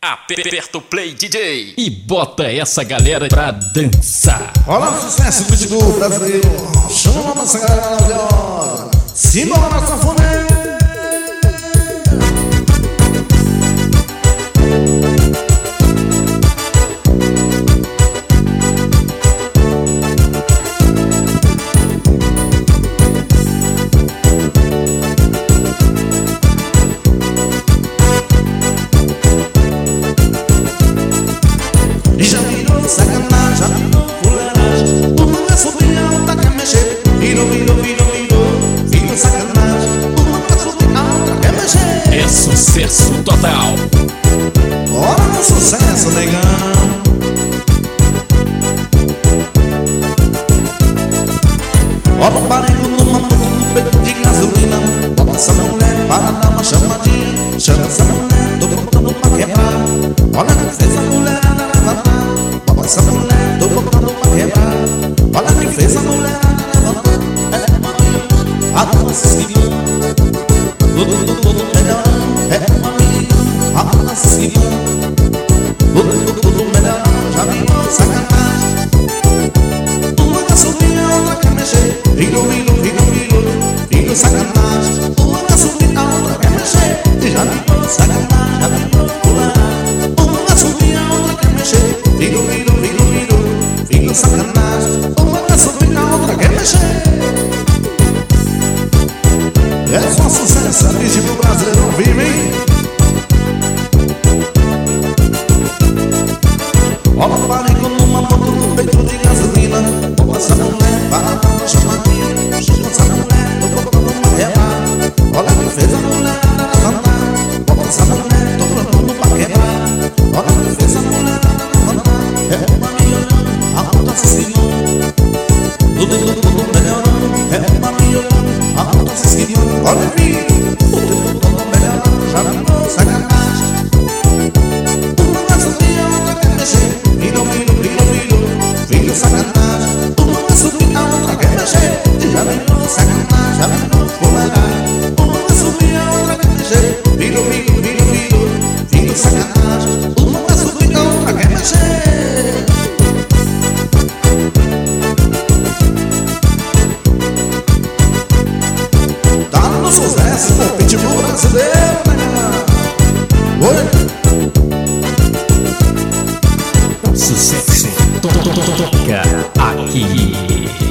Aperta o play, DJ, e bota essa galera pra dançar. Olha o sucesso do pitbull brasileiro. Chama essa galera maravilhosa. Simbora na sanfoneira. Já virou sacanagem, já virou fuleiragem. O mundo é sobrinho, tá quer mexer. Virou sacanagem. O mundo é sobrinho, tá quer mexer. É sucesso total. Bora no sucesso, negão. Bota o barrigo numa moto no peito de gasolina. Bota essa mulher para dar uma chamadinha. Chama essa mulher, tô botando pra quebrar. Olha que fez a mulher levantar. Bota essa mulher, tô botando pra quebrar. Olha que fez a mulher levantar. É uma milhão, a dona se esquivou. Tudo melhorando, é uma milhão, a dona se esquivou. Tudo melhorando, já virou sacanagem. Uma gasolina, outra quer mexer. Virou sacanagem. Uma gasolina, outra quer mexer. Já virou sacanagem, já virou fuleiragem. Uma gasolina, outra quer mexer. Virou sacanagem. Uma gasolina, outra quer mexer. É só sucesso, a pitbull brasileiro vive, hein? Olha o barrigo numa moto no peito de gasolina. Bota essa mulher para dar uma chamadinha. Chama essa mulher, tô botando uma quebrar. Olha que fez a mulher levantar. Bota essa mulher, tô botando pra quebrar. Olha que fez a mulher levantar. É uma milhão, a outra se esquivou. Tudo melhorando, é uma milhão, a outra se esquivou. Olha aqui, tudo melhorando, já virou sacanagem. Uma gasolina, outra quer mexer. Virou sacanagem. Uma gasolina, outra quer mexer. Já virou sacanagem, já virou fuleiragem. Uma gasolina, outra quer mexer. Virou sacanagem. Uma gasolina, outra quer mexer. Tá no sucesso com o pitbull brasileiro, né? Oi? Sucesso toca aqui.